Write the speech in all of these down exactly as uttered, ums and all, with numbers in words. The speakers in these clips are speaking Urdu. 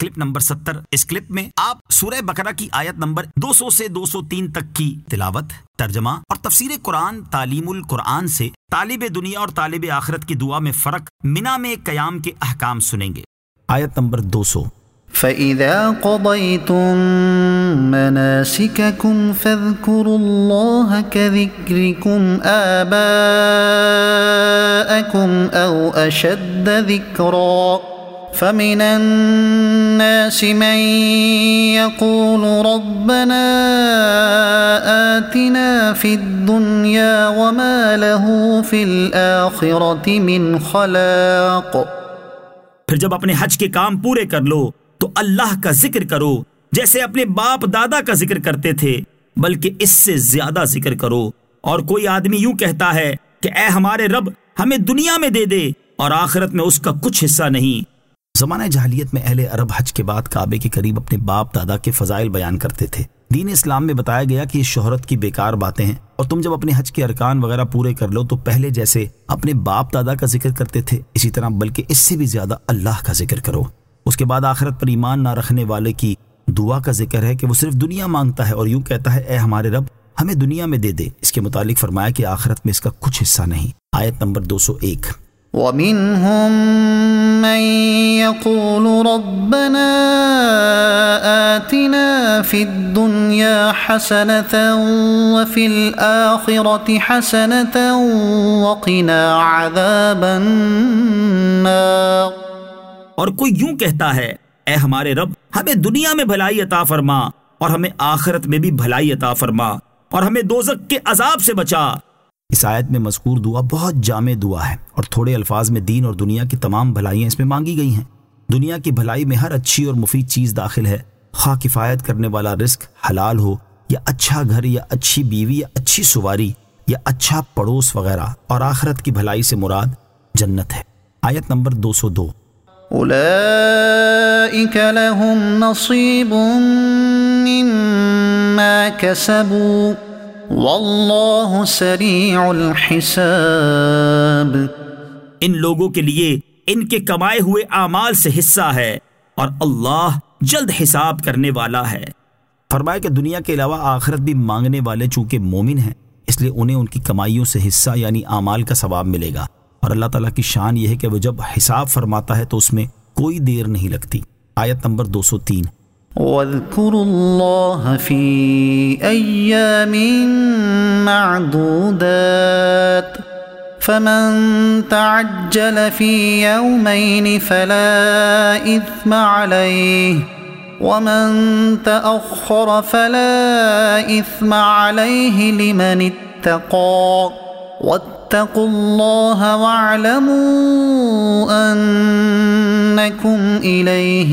کلپ نمبر ستر۔ اس کلپ میں آپ سورہ بقرہ کی آیت نمبر دو سو سے دو سو تین تک کی تلاوت، ترجمہ اور تفسیر قرآن تعلیم القرآن سے طالب دنیا اور طالب آخرت کی دعا میں فرق، منا میں قیام کے احکام سنیں گے۔ آیت نمبر دو سو۔ فَإِذَا قَضَيْتُم مَّنَاسِكَكُمْ فَاذْكُرُوا اللَّهَ كَذِكْرِكُمْ آبَاءَكُمْ أَوْ أَشَدَّ ذِكْرًا فَمِنَ النَّاسِ مَن يَقُولُ رَبَّنَا آتِنَا فِي الدُّنْيَا وَمَا لَهُ فِي الْآخِرَةِ مِنْ خَلَاقٍ۔ پھر جب اپنے حج کے کام پورے کر لو تو اللہ کا ذکر کرو جیسے اپنے باپ دادا کا ذکر کرتے تھے، بلکہ اس سے زیادہ ذکر کرو۔ اور کوئی آدمی یوں کہتا ہے کہ اے ہمارے رب ہمیں دنیا میں دے دے اور آخرت میں اس کا کچھ حصہ نہیں۔ زمانہ جاہلیت میں اہل عرب حج کے بعد کعبے کے قریب اپنے باپ دادا کے فضائل بیان کرتے تھے۔ دین اسلام میں بتایا گیا کہ یہ شہرت کی بیکار باتیں ہیں، اور تم جب اپنے حج کے ارکان وغیرہ پورے کر لو تو پہلے جیسے اپنے باپ دادا کا ذکر کرتے تھے اسی طرح بلکہ اس سے بھی زیادہ اللہ کا ذکر کرو۔ اس کے بعد آخرت پر ایمان نہ رکھنے والے کی دعا کا ذکر ہے کہ وہ صرف دنیا مانگتا ہے اور یوں کہتا ہے اے ہمارے رب ہمیں دنیا میں دے دے۔ اس کے متعلق فرمایا کہ آخرت میں اس کا کچھ حصہ نہیں۔ آیت نمبر دو سو ایک۔ وَمِنْهُمْ مَنْ يَقُولُ رَبَّنَا آتِنَا فِي الدُّنْيَا حَسَنَةً وَفِي الْآخِرَةِ حَسَنَةً وَقِنَا عَذَابَ النَّارِ۔ اور کوئی یوں کہتا ہے اے ہمارے رب ہمیں دنیا میں بھلائی عطا فرما اور ہمیں آخرت میں بھی بھلائی عطا فرما اور ہمیں دوزخ کے عذاب سے بچا۔ اس آیت میں مذکور دعا بہت جامع دعا ہے اور تھوڑے الفاظ میں دین اور دنیا کی تمام بھلائیاں اس میں مانگی گئی ہیں۔ دنیا کی بھلائی میں ہر اچھی اور مفید چیز داخل ہے، خواہ کفایت کرنے والا رزق حلال ہو یا اچھا گھر یا اچھی بیوی یا اچھی سواری یا اچھا پڑوس وغیرہ، اور آخرت کی بھلائی سے مراد جنت ہے۔ آیت نمبر دو سو دو۔ اولئک لهم نصیب مما کسبوا واللہ سریع الحساب۔ ان لوگوں کے لیے ان کے کمائے ہوئے اعمال سے حصہ ہے اور اللہ جلد حساب کرنے والا ہے۔ فرمایا کہ دنیا کے علاوہ آخرت بھی مانگنے والے چونکہ مومن ہیں اس لیے انہیں ان کی کمائیوں سے حصہ یعنی اعمال کا ثواب ملے گا، اور اللہ تعالیٰ کی شان یہ ہے کہ وہ جب حساب فرماتا ہے تو اس میں کوئی دیر نہیں لگتی۔ آیت نمبر دو سو تین۔ وَاذْكُرُوا اللَّهَ فِي أَيَّامٍ مَّعْدُودَاتٍ فَمَن تَعَجَّلَ فِي يَوْمَيْنِ فَلَا إِثْمَ عَلَيْهِ وَمَن تَأَخَّرَ فَلَا إِثْمَ عَلَيْهِ لِمَنِ اتَّقَىٰ وَاتَّقُوا اللَّهَ وَاعْلَمُوا أَنَّكُمْ إِلَيْهِ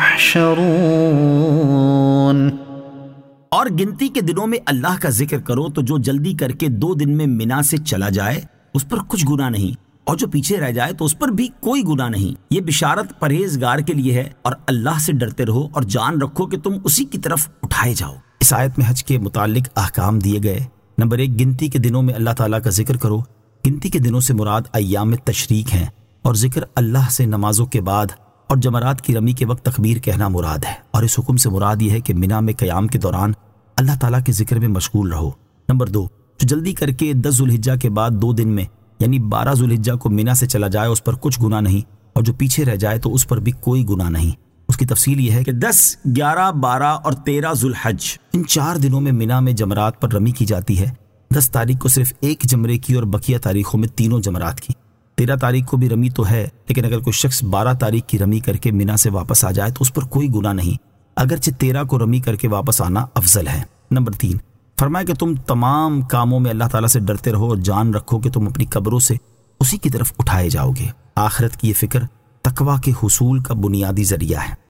تُحْشَرُونَ۔ اور گنتی کے دنوں میں اللہ کا ذکر کرو تو جو جلدی کر کے دو دن میں منا سے چلا جائے اس پر کچھ گناہ نہیں، اور جو پیچھے رہ جائے تو اس پر بھی کوئی گناہ نہیں۔ یہ بشارت پرہیزگار کے لیے ہے، اور اللہ سے ڈرتے رہو اور جان رکھو کہ تم اسی کی طرف اٹھائے جاؤ۔ اس آیت میں حج کے متعلق احکام دیے گئے۔ نمبر ایک، گنتی کے دنوں میں اللہ تعالیٰ کا ذکر کرو۔ گنتی کے دنوں سے مراد ایام تشریق ہیں، اور ذکر اللہ سے نمازوں کے بعد اور جمرات کی رمی کے وقت تکبیر کہنا مراد ہے، اور اس حکم سے مراد یہ ہے کہ منا میں قیام کے دوران اللہ تعالیٰ کے ذکر میں مشغول رہو۔ نمبر دو، جو جلدی کر کے دس ذوالحجہ کے بعد دو دن میں یعنی بارہ ذوالحجہ کو منا سے چلا جائے اس پر کچھ گناہ نہیں، اور جو پیچھے رہ جائے تو اس پر بھی کوئی گناہ نہیں۔ اس کی تفصیل یہ ہے کہ دس، گیارہ، بارہ اور تیرہ ذوالحج ان چار دنوں میں منا میں جمرات پر رمی کی جاتی ہے۔ دس تاریخ کو صرف ایک جمرے کی اور بقیہ تاریخوں میں تینوں جمرات کی۔ تیرہ تاریخ کو بھی رمی تو ہے، لیکن اگر کوئی شخص بارہ تاریخ کی رمی کر کے منا سے واپس آ جائے تو اس پر کوئی گناہ نہیں، اگرچہ تیرہ کو رمی کر کے واپس آنا افضل ہے۔ نمبر تین، فرمایا کہ تم تمام کاموں میں اللہ تعالیٰ سے ڈرتے رہو اور جان رکھو کہ تم اپنی قبروں سے اسی کی طرف اٹھائے جاؤ گے۔ آخرت کی یہ فکر تقویٰ کے حصول کا بنیادی ذریعہ ہے۔